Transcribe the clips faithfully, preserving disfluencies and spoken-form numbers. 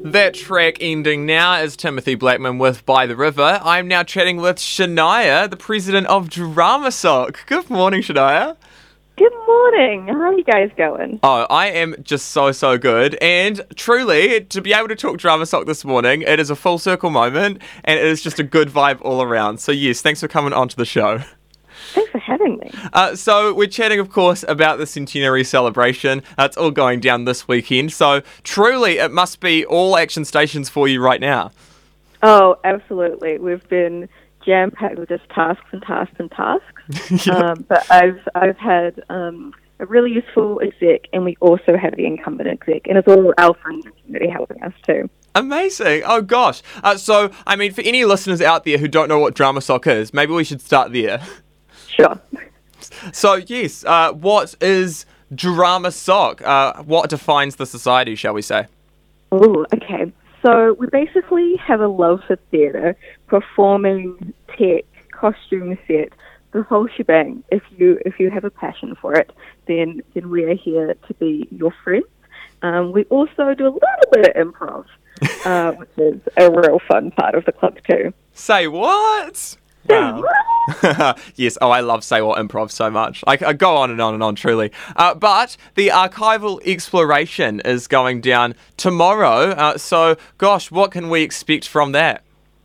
That track ending now is Timothy Blackman with By the River. I'm now chatting with Shania, the president of Dramasoc. Good morning, Shania. Good morning. How are you guys going? Oh, I am just so, so good. And truly, to be able to talk Dramasoc this morning, it is a full circle moment and it is just a good vibe all around. So yes, thanks for coming onto the show. Thanks for having me. Uh, so we're chatting, of course, about the centenary celebration. Uh, it's all going down this weekend. So truly, it must be all action stations for you right now. Oh, absolutely. We've been jam-packed with just tasks and tasks and tasks. Yep. um, but I've I've had um, a really useful exec, and we also have the incumbent exec, and it's all our friends and community helping us too. Amazing. Oh, gosh. Uh, so, I mean, for any listeners out there who don't know what Dramasoc is, maybe we should start there. Sure. So, yes, uh, what is Dramasoc? Uh, what defines the society, shall we say? Oh, okay. So we basically have a love for theatre, performing, tech, costume set, the whole shebang. If you if you have a passion for it, then then we are here to be your friends. Um, we also do a little bit of improv, uh, which is a real fun part of the club too. Say what? Wow. Yes, oh, I love Say What Improv so much. I, I go on and on and on, truly. Uh, but the archival exploration is going down tomorrow. Uh, so, gosh, what can we expect from that?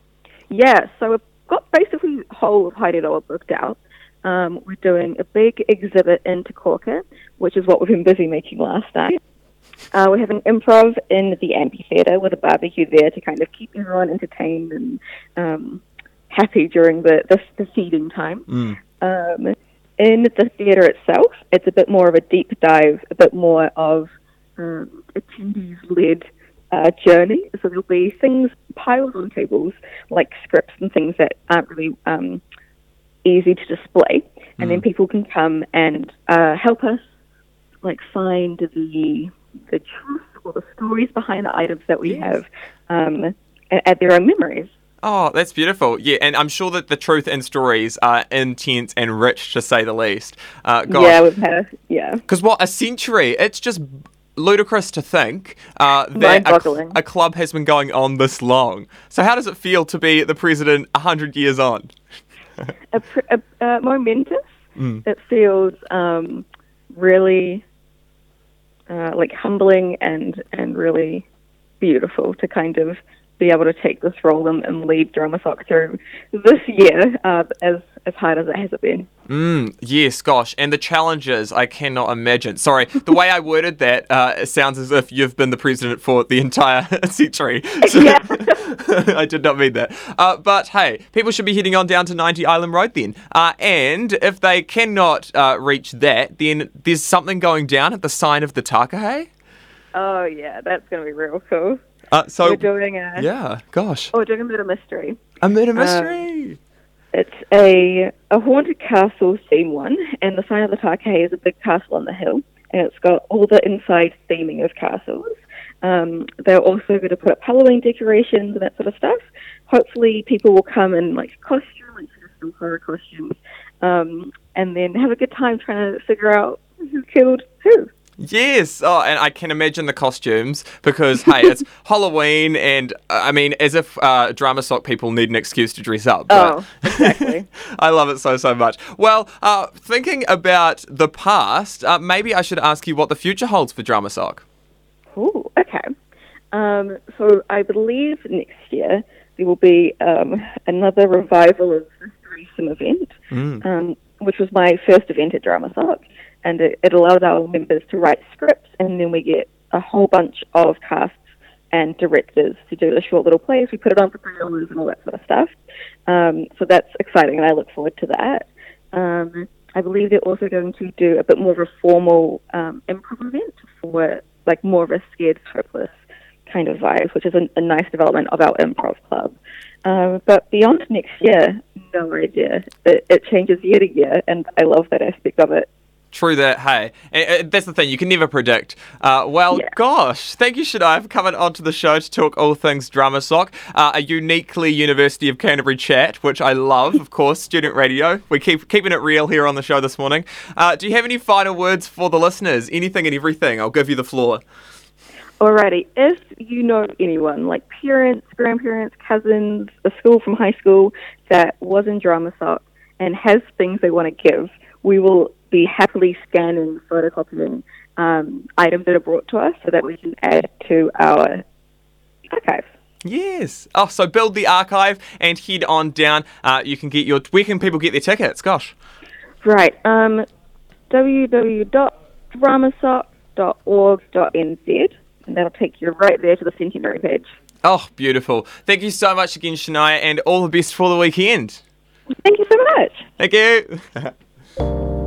Yeah, so we've got basically the whole of Haereroa booked out. Um, we're doing a big exhibit in Te Korka, which is what we've been busy making last night. Uh, we're having improv in the amphitheatre with a barbecue there to kind of keep everyone entertained and um, happy during the, the, the feeding time. Mm. Um, in the theatre itself, it's a bit more of a deep dive, a bit more of um, attendees-led uh, journey. So there'll be things piled on tables, like scripts and things that aren't really um, easy to display. And mm. then people can come and uh, help us like find the the truth or the stories behind the items that we yes. have um, and add their own memories. Oh, that's beautiful. Yeah, and I'm sure that the truth and stories are intense and rich, to say the least. Uh, gosh. Yeah, we've had, yeah. Because what, a century? It's just ludicrous to think uh, that a, a club has been going on this long. So how does it feel to be the president one hundred years on? a, a, a momentous. Mm. It feels um, really uh, like humbling and, and really beautiful to kind of be able to take this role and, and lead Dramasoc through this year uh, as as hard as it has been. Mm, yes, gosh, and the challenges I cannot imagine. Sorry, the way I worded that uh, it sounds as if you've been the president for the entire century. So Yeah. I did not mean that. Uh, but hey, people should be heading on down to ninety Island Road then. Uh, and if they cannot uh, reach that, then there's something going down at the sign of the Takahe. Oh yeah, that's going to be real cool. Uh, so we're doing a yeah, gosh, oh, we're doing a bit of mystery. a murder Um, mystery. It's a a haunted castle theme one, and the sign of the Takahe is a big castle on the hill, and it's got all the inside theming of castles. Um, they're also going to put up Halloween decorations and that sort of stuff. Hopefully, people will come in like costume, like traditional horror costumes, um, and then have a good time trying to figure out who killed who. Yes, oh, and I can imagine the costumes because, hey, it's Halloween and, uh, I mean, as if uh, Dramasoc people need an excuse to dress up. But Oh, exactly. I love it so, so much. Well, uh, thinking about the past, uh, maybe I should ask you what the future holds for Dramasoc. Ooh, okay. Um, so I believe next year there will be um, another revival of the threesome event, Mm. um, which was my first event at Dramasoc. And it, it allows our members to write scripts, and then we get a whole bunch of casts and directors to do the short little plays. We put it on for three hours and all that sort of stuff. Um, so that's exciting, and I look forward to that. Um, I believe they're also going to do a bit more of a formal um, improv event for like more of a scared, hopeless kind of vibe, which is a, a nice development of our improv club. Um, but beyond next year, no idea. It, it changes year to year, and I love that aspect of it. True that, hey. And, uh, that's the thing, you can never predict. Uh, well, Yeah. gosh, thank you, Shania, for coming onto the show to talk all things Dramasoc. Uh, a uniquely University of Canterbury chat, which I love, of course, student radio. We keep keeping it real here on the show this morning. Uh, do you have any final words for the listeners? Anything and everything? I'll give you the floor. Alrighty, if you know anyone, like parents, grandparents, cousins, a school from high school that was in Drama Sock and has things they want to give, we will be happily scanning, photocopying um, items that are brought to us so that we can add to our archive. Yes. Oh, so build the archive and head on down. Uh, you can get your. Where can people get their tickets? Gosh. Right. Um, w w w dot dramasock dot org dot n z, and that'll take you right there to the Centenary page. Oh, beautiful. Thank you so much again, Shania, and all the best for the weekend. Thank you so much. Thank you.